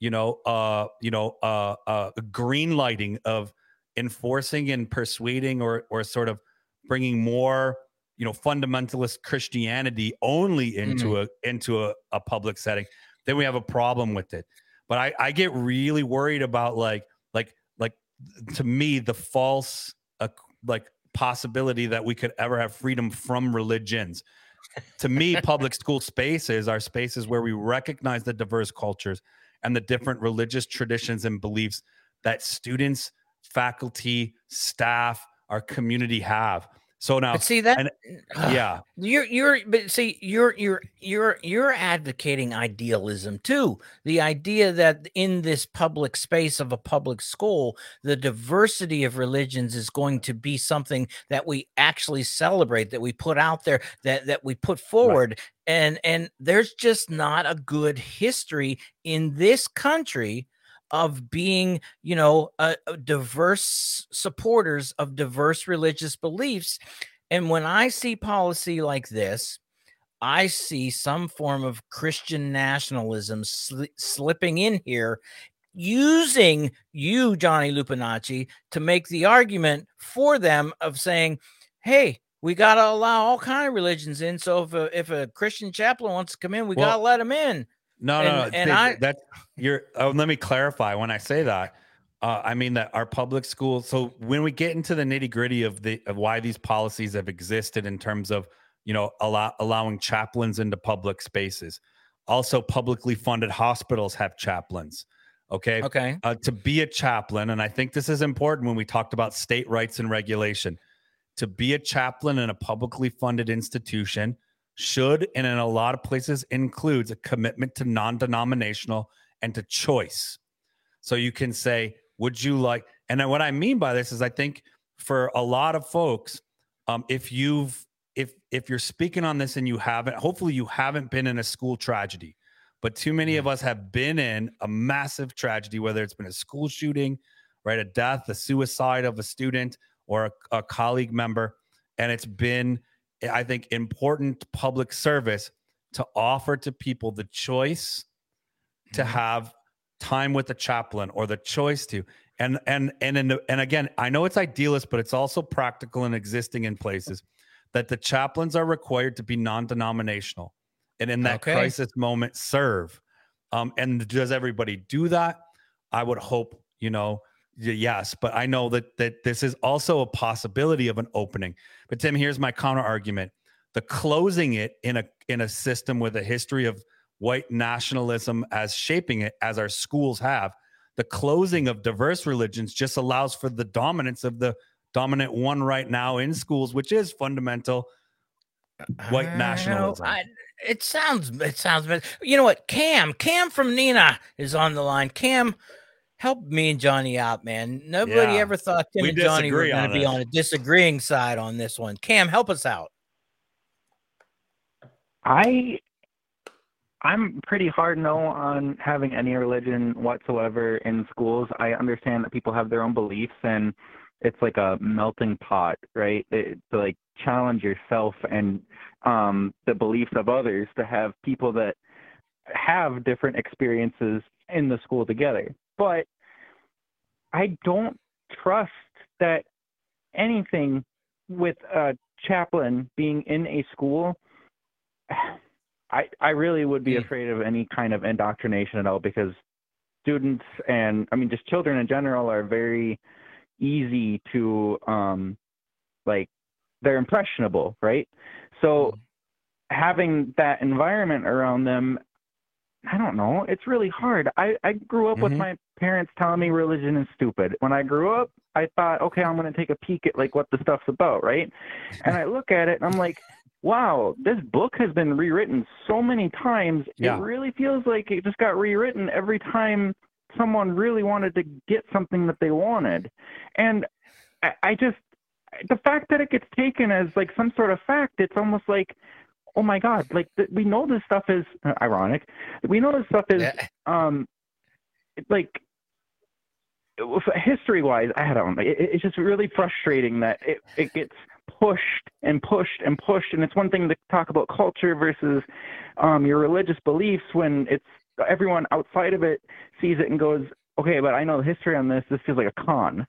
green lighting of enforcing and persuading or sort of bringing more fundamentalist Christianity only into a public setting, then we have a problem with it. But I get really worried about like to me the false possibility that we could ever have freedom from religions. To me, public school spaces are spaces where we recognize the diverse cultures and the different religious traditions and beliefs that students, faculty, staff, our community have. So now, but see that, yeah, you're advocating idealism too. The idea that in this public space of a public school, the diversity of religions is going to be something that we actually celebrate, that we put out there, that we put forward, right. And there's just not a good history in this country of being, diverse supporters of diverse religious beliefs. And when I see policy like this, I see some form of Christian nationalism slipping in here, using you, Johnny Lupinacci, to make the argument for them of saying, hey, we got to allow all kinds of religions in. So if a Christian chaplain wants to come in, we got to let him in. No. Let me clarify when I say that. I mean that our public schools. So when we get into the nitty gritty of why these policies have existed in terms of, allowing chaplains into public spaces, also publicly funded hospitals have chaplains. Okay. To be a chaplain, and I think this is important when we talked about state rights and regulation, to be a chaplain in a publicly funded institution should, and in a lot of places includes, a commitment to non-denominational and to choice. So you can say, would you like, and then what I mean by this is I think for a lot of folks, if you're speaking on this and hopefully you haven't been in a school tragedy, but too many of us have been in a massive tragedy, whether it's been a school shooting, right, a death, a suicide of a student or a colleague member. And it's been, I think, important public service to offer to people the choice to have time with the chaplain, or the choice to, and again, I know it's idealist, but it's also practical and existing in places that the chaplains are required to be non-denominational. And in that crisis moment, serve. And does everybody do that? I would hope, yes. But I know that this is also a possibility of an opening. But Tim, here's my counter argument: the closing it in a system with a history of white nationalism as shaping it, as our schools have, the closing of diverse religions just allows for the dominance of the dominant one right now in schools, which is fundamental white nationalism. It sounds, you know what? Cam from Neenah is on the line. Cam, help me and Johnny out, man. Nobody ever thought Tim and Johnny were going to be on a disagreeing side on this one. Cam, help us out. I'm pretty hard no on having any religion whatsoever in schools. I understand that people have their own beliefs, and it's like a melting pot, right? To like challenge yourself and the beliefs of others, to have people that have different experiences in the school together. But I don't trust that anything with a chaplain being in a school, I really would be afraid of any kind of indoctrination at all, because students, and I mean just children in general, are very easy to they're impressionable, right? So having that environment around them, I don't know, it's really hard. I grew up with my parents telling me religion is stupid. When I grew up, I thought, okay, I'm going to take a peek at like what the stuff's about, right? And I look at it and I'm like, wow, this book has been rewritten so many times. Yeah. It really feels like it just got rewritten every time someone really wanted to get something that they wanted. And I just, the fact that it gets taken as like some sort of fact, it's almost like, oh my God, like we know this stuff is ironic. We know this stuff is like history-wise, I don't know. It's just really frustrating that it gets pushed and pushed and pushed. And it's one thing to talk about culture versus your religious beliefs when it's everyone outside of it sees it and goes, okay, but I know the history on this. This feels like a con.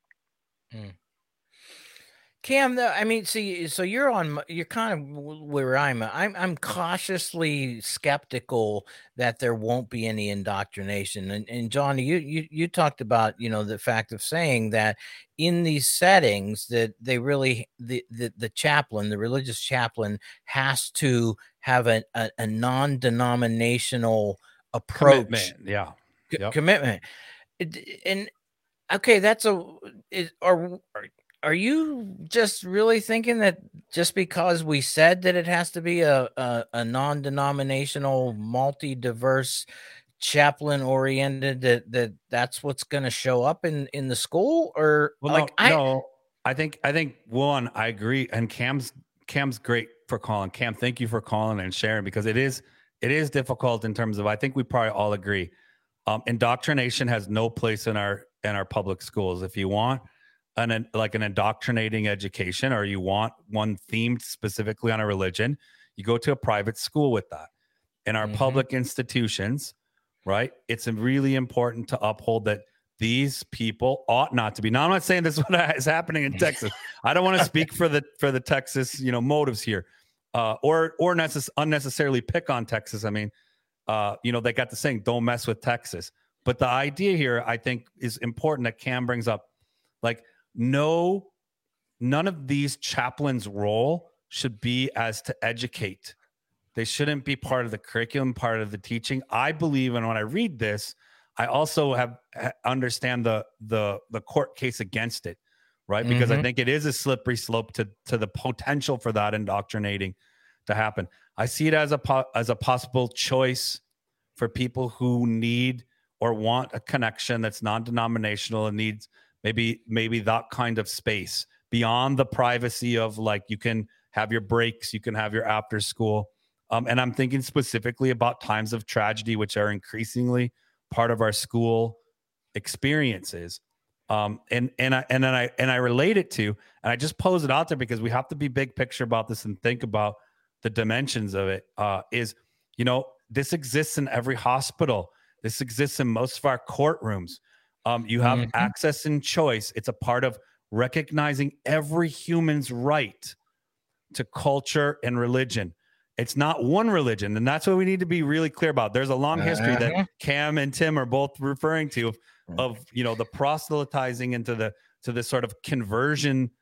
Cam, I mean, see, so you're kind of where I'm cautiously skeptical that there won't be any indoctrination. And Johnny, you talked about, the fact of saying that in these settings that they really, the chaplain, the religious chaplain has to have a non-denominational approach. Commitment. And okay, are you just really thinking that just because we said that it has to be a non-denominational, multi-diverse, chaplain-oriented, that's what's going to show up in the school? Or no, I think one, I agree, and Cam's great for calling. Cam, thank you for calling and sharing, because it is difficult in terms of, I think we probably all agree, indoctrination has no place in our public schools. If you want an indoctrinating education, or you want one themed specifically on a religion, you go to a private school with that. In our public institutions, right, it's really important to uphold that these people ought not to be. Now, I'm not saying this is what is happening in Texas. I don't want to speak for the Texas motives here, or unnecessarily pick on Texas. I mean, they got the saying, don't mess with Texas. But the idea here, I think, is important that Cam brings up. Like, none of these chaplains' role should be as to educate. They shouldn't be part of the curriculum, part of the teaching. I believe, and when I read this, I also understand the court case against it, right? Because I think it is a slippery slope to the potential for that indoctrinating to happen. I see it as a possible choice for people who need or want a connection that's non-denominational and needs maybe that kind of space beyond the privacy of, like, you can have your breaks, you can have your after school. And I'm thinking specifically about times of tragedy, which are increasingly part of our school experiences. And I relate it to, and I just pose it out there because we have to be big picture about this and think about the dimensions of it. This exists in every hospital. This exists in most of our courtrooms. You have access and choice. It's a part of recognizing every human's right to culture and religion. It's not one religion, and that's what we need to be really clear about. There's a long history that Cam and Tim are both referring to of the proselytizing into the sort of conversion,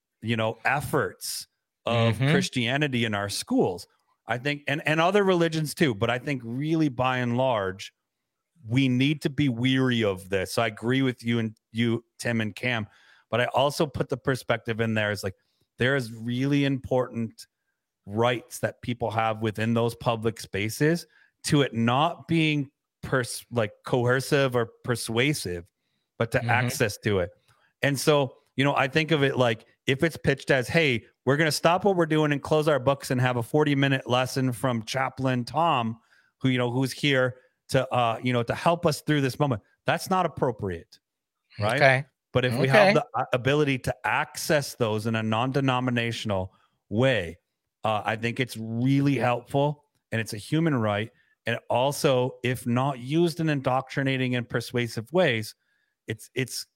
efforts of Christianity in our schools. I think, and other religions too, but I think really by and large, we need to be weary of this. So I agree with you, Tim and Cam, but I also put the perspective in there. It's like, there is really important rights that people have within those public spaces to it not being coercive or persuasive, but to access to it. And so, I think of it like, if it's pitched as, hey, we're going to stop what we're doing and close our books and have a 40-minute lesson from Chaplain Tom, who's here to help us through this moment. That's not appropriate. Right. Okay. But if we have the ability to access those in a non-denominational way, I think it's really helpful, and it's a human right. And also, if not used in indoctrinating and persuasive ways, it's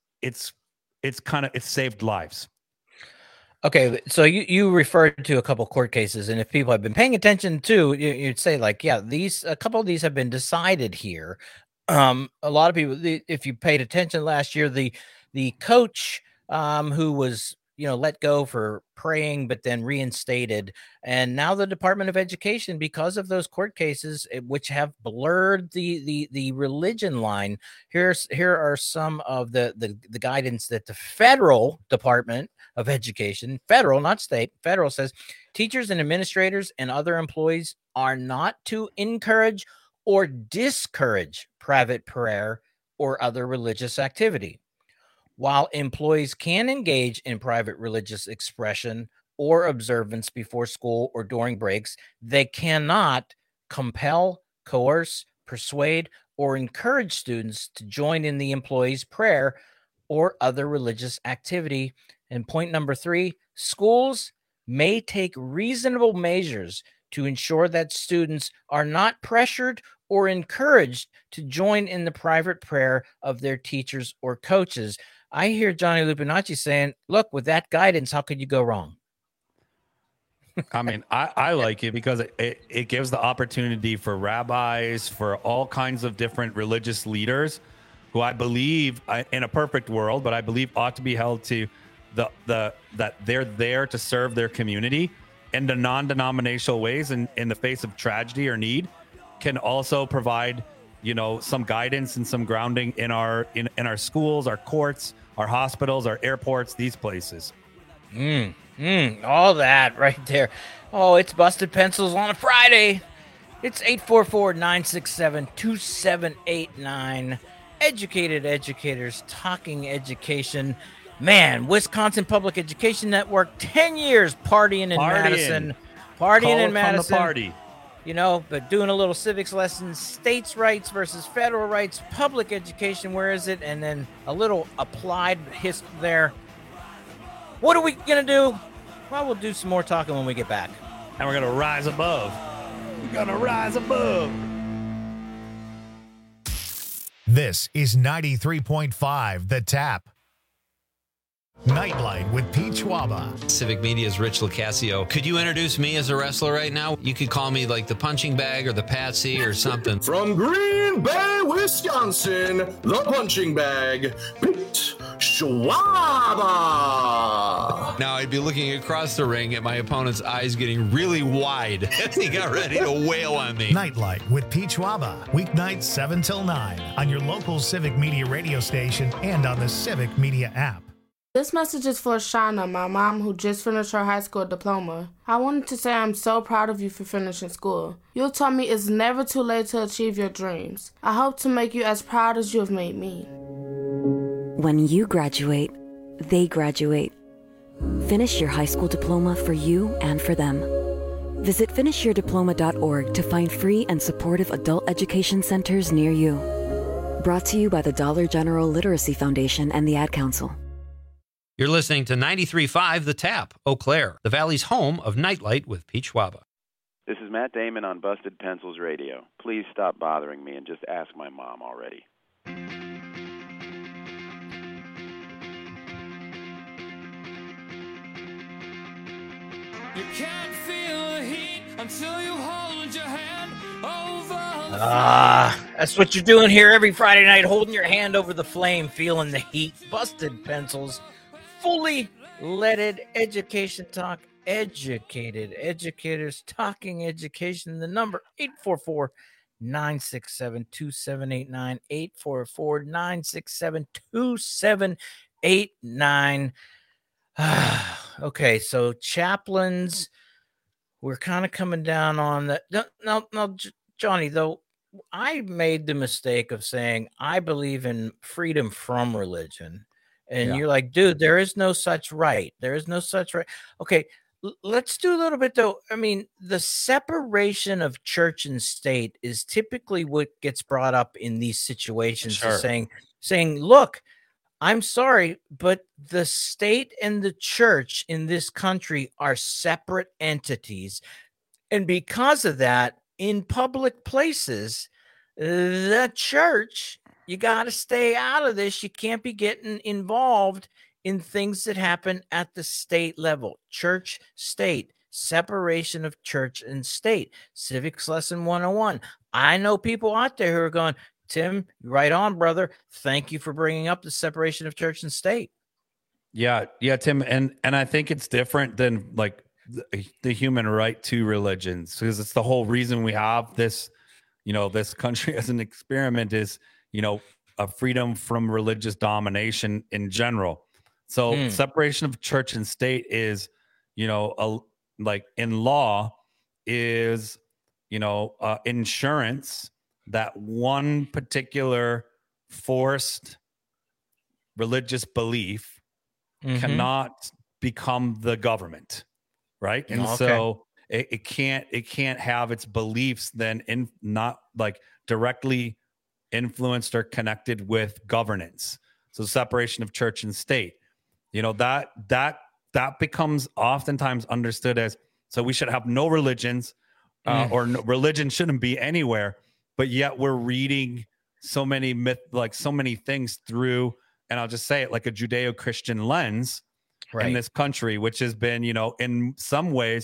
saved lives. Okay, so you referred to a couple court cases, and if people have been paying attention to, you'd say, like, yeah, a couple of these have been decided here. A lot of people, if you paid attention last year, the coach who was let go for praying, but then reinstated, and now the Department of Education, because of those court cases, which have blurred the religion line. Here are some of the guidance that the federal Department of Education, federal, not state, federal, says teachers and administrators and other employees are not to encourage or discourage private prayer or other religious activity. While employees can engage in private religious expression or observance before school or during breaks, they cannot compel, coerce, persuade, or encourage students to join in the employee's prayer or other religious activity. And point number 3, schools may take reasonable measures to ensure that students are not pressured or encouraged to join in the private prayer of their teachers or coaches. I hear Johnny Lupinacci saying, look, with that guidance, how could you go wrong? I mean, I like it because it gives the opportunity for rabbis, for all kinds of different religious leaders who I believe, in a perfect world, but I believe ought to be held to that they're there to serve their community in the non-denominational ways, and in the face of tragedy or need, can also provide some guidance and some grounding in our schools, our courts, our hospitals, our airports, these places. All that right there. Oh, it's Busted Pencils on a Friday. It's 844-967-2789. Educated educators talking education. Man, Wisconsin Public Education Network, 10 years partying in Madison. Partying in Madison. From the party. But doing a little civics lesson, states' rights versus federal rights, public education, where is it? And then a little applied history there. What are we going to do? Well, we'll do some more talking when we get back. And we're going to rise above. We're going to rise above. This is 93.5 The Tap. Nightlight with Pete Schwaba. Civic Media's Rich Locascio. Could you introduce me as a wrestler right now? You could call me like the punching bag or the Patsy or something. From Green Bay, Wisconsin, the punching bag, Pete Schwaba. Now I'd be looking across the ring at my opponent's eyes getting really wide as he got ready to wail on me. Nightlight with Pete Schwaba. Weeknights 7 till 9 on your local Civic Media radio station and on the Civic Media app. This message is for Shauna, my mom, who just finished her high school diploma. I wanted to say I'm so proud of you for finishing school. You taught me it's never too late to achieve your dreams. I hope to make you as proud as you have made me. When you graduate, they graduate. Finish your high school diploma for you and for them. Visit finishyourdiploma.org to find free and supportive adult education centers near you. Brought to you by the Dollar General Literacy Foundation and the Ad Council. You're listening to 93.5 The Tap, Eau Claire, the Valley's home of Nightlight with Pete Schwaba. This is Matt Damon on Busted Pencils Radio. Please stop bothering me and just ask my mom already. You can't feel the heat until you hold your hand over the That's what you're doing here every Friday night, holding your hand over the flame, feeling the heat. Busted Pencils. Fully leaded education talk, educated educators talking education. The number 844-967-2789, 844-967-2789. Okay, so chaplains, we're kind of coming down on that. No, Johnny, though, I made the mistake of saying I believe in freedom from religion. And you're like, dude, there is no such right. There is no such right. Okay, let's do a little bit, though. I mean, the separation of church and state is typically what gets brought up in these situations. Sure. Saying, look, I'm sorry, but the state and the church in this country are separate entities. And because of that, in public places, the church, you got to stay out of this. You can't be getting involved in things that happen at the state level. Church, state, separation of church and state. Civics lesson 101. I know people out there who are going, Tim, right on, brother. Thank you for bringing up the separation of church and state. Yeah, Tim, and I think it's different than like the human right to religions, because it's the whole reason we have this, this country as an experiment is, a freedom from religious domination in general. So separation of church and state is, like in law is, insurance that one particular forced religious belief cannot become the government, right? And so it can't have its beliefs then not like directly influenced or connected with governance. So separation of church and state, that becomes oftentimes understood as, so we should have no religions, or religion shouldn't be anywhere. But yet we're reading so many so many things through, and I'll just say it, like a Judeo-Christian lens in this country, which has been, in some ways,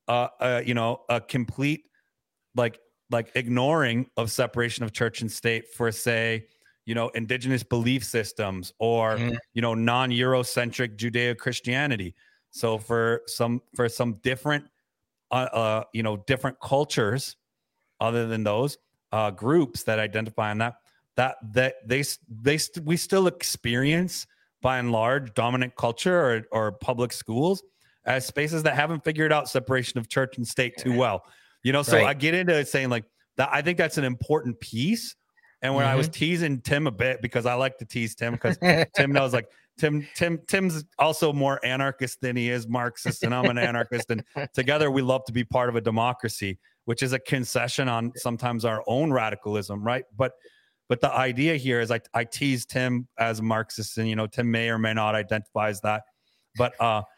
a complete like ignoring of separation of church and state for, say, indigenous belief systems or, non-Eurocentric Judeo-Christianity. So for some different, different cultures other than those groups that identify on that we still experience, by and large, dominant culture or public schools as spaces that haven't figured out separation of church and state too well. So I get into it saying like that. I think that's an important piece. And when I was teasing Tim a bit, because I like to tease Tim, because Tim knows like Tim's also more anarchist than he is Marxist, and I'm an anarchist. And together we love to be part of a democracy, which is a concession on sometimes our own radicalism, right? But the idea here is I tease Tim as a Marxist, and Tim may or may not identify as that. But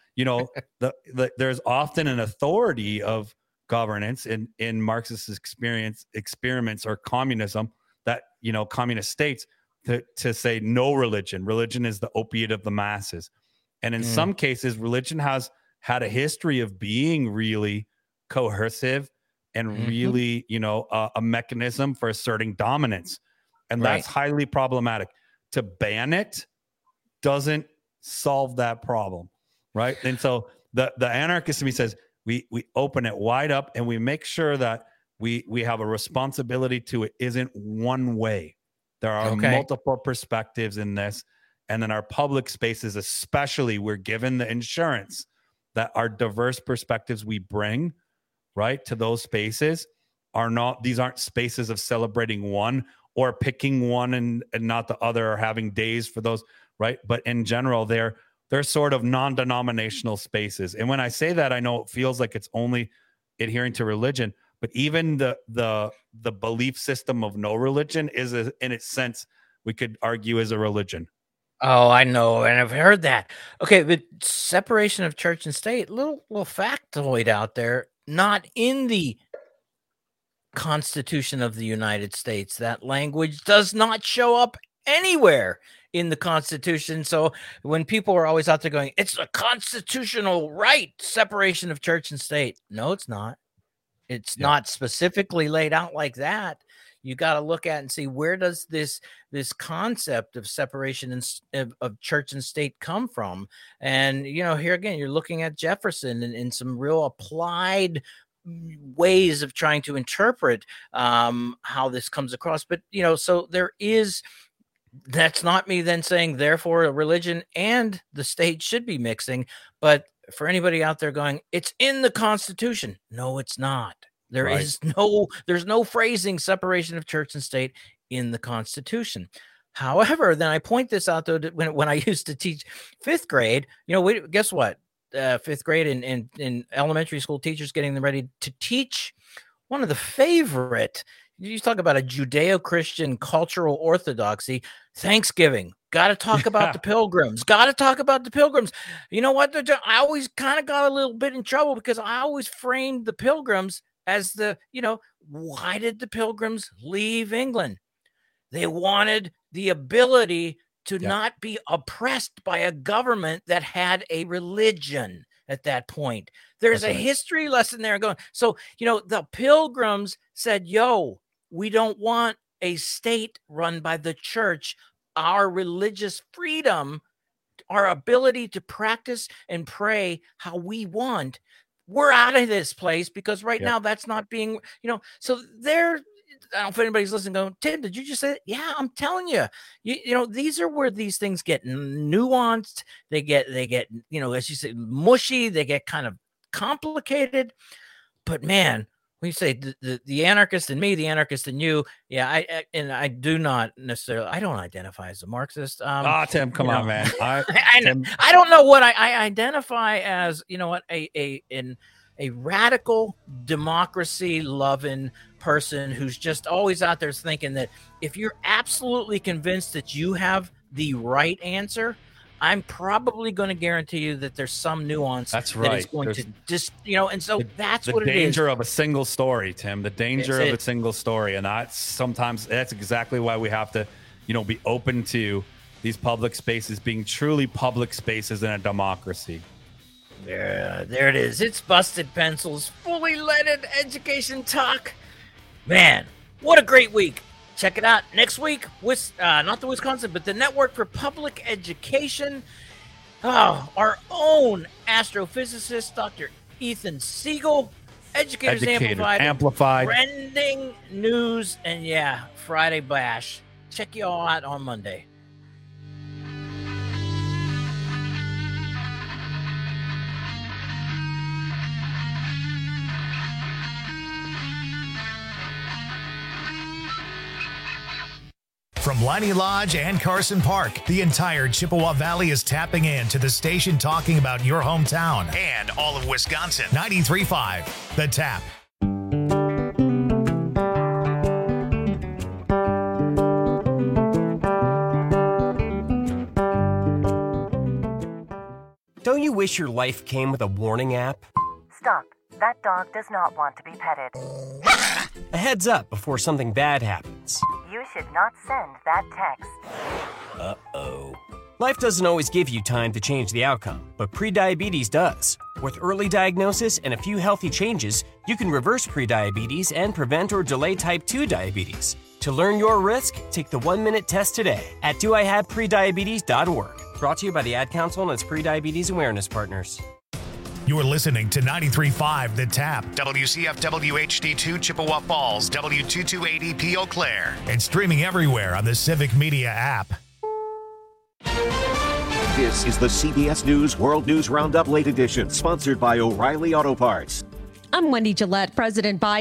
there's often an authority of governance in Marxist experiments or communism that communist states to say no religion. Religion is the opiate of the masses. And in some cases, religion has had a history of being really coercive and really, a mechanism for asserting dominance. And that's highly problematic. To ban it doesn't solve that problem, right? And so the anarchist in me says we open it wide up and we make sure that we have a responsibility to it isn't one way. There are multiple perspectives in this. And in our public spaces, especially, we're given the insurance that our diverse perspectives we bring, right, to those spaces these aren't spaces of celebrating one or picking one and not the other, or having days for those, right? But in general, they're sort of non-denominational spaces. And when I say that, I know it feels like it's only adhering to religion, but even the belief system of no religion is, in its sense, we could argue, is a religion. Oh, I know, and I've heard that. Okay, but separation of church and state, little factoid out there, not in the Constitution of the United States. That language does not show up anywhere in the Constitution. So when people are always out there going, it's a constitutional right, separation of church and state. No, it's not. It's not specifically laid out like that. You got to look at and see, where does this concept of separation of church and state come from? And, here again, you're looking at Jefferson and some real applied ways of trying to interpret how this comes across. But, so there is, that's not me then saying, therefore, a religion and the state should be mixing. But for anybody out there going, it's in the Constitution. No, it's not. There's no phrasing separation of church and state in the Constitution. However, then I point this out, though, when I used to teach fifth grade, guess what? Fifth grade in elementary school, teachers getting them ready to teach one of the favorite, you talk about a Judeo-Christian cultural orthodoxy, Thanksgiving. Got to talk about the Pilgrims. Got to talk about the Pilgrims. You know what? I always kind of got a little bit in trouble because I always framed the Pilgrims as why did the Pilgrims leave England? They wanted the ability to not be oppressed by a government that had a religion at that point. There's a history lesson there going. So, the Pilgrims said, we don't want a state run by the church. Our religious freedom, our ability to practice and pray how we want, we're out of this place because right now that's not being, so there. I don't know if anybody's listening going, Tim, did you just say that? Yeah, I'm telling you, these are where these things get nuanced. They get, as you say, mushy. They get kind of complicated. But man, when you say the anarchist in me, the anarchist in you, I do not necessarily, I don't identify as a Marxist. Tim, come on, man. I don't know what I identify as. You know what, a radical democracy loving person who's just always out there thinking that if you're absolutely convinced that you have the right answer, I'm probably going to guarantee you that there's some nuance that is going to just, and so that's what it is. The danger of a single story, Tim, the danger of a single story. And that's exactly why we have to, be open to these public spaces being truly public spaces in a democracy. Yeah, there it is. It's Busted Pencils, fully leaded education talk. Man, what a great week. Check it out next week with not the Wisconsin, but the Network for Public Education. Our own astrophysicist, Dr. Ethan Siegel, Educators Amplified, trending news, and Friday Bash. Check you all out on Monday. From Leinie Lodge and Carson Park, the entire Chippewa Valley is tapping in to the station talking about your hometown and all of Wisconsin. 93.5, The Tap. Don't you wish your life came with a warning app? Stop. That dog does not want to be petted. A heads up before something bad happens. You should not send that text. Uh-oh. Life doesn't always give you time to change the outcome, but prediabetes does. With early diagnosis and a few healthy changes, you can reverse prediabetes and prevent or delay type 2 diabetes. To learn your risk, take the 1-minute test today at doihaveprediabetes.org. Brought to you by the Ad Council and its prediabetes awareness partners. You're listening to 93.5 The Tap, WCFW HD2 Chippewa Falls, W228EP Eau Claire, and streaming everywhere on the Civic Media app. This is the CBS News World News Roundup Late Edition, sponsored by O'Reilly Auto Parts. I'm Wendy Gillette. President Biden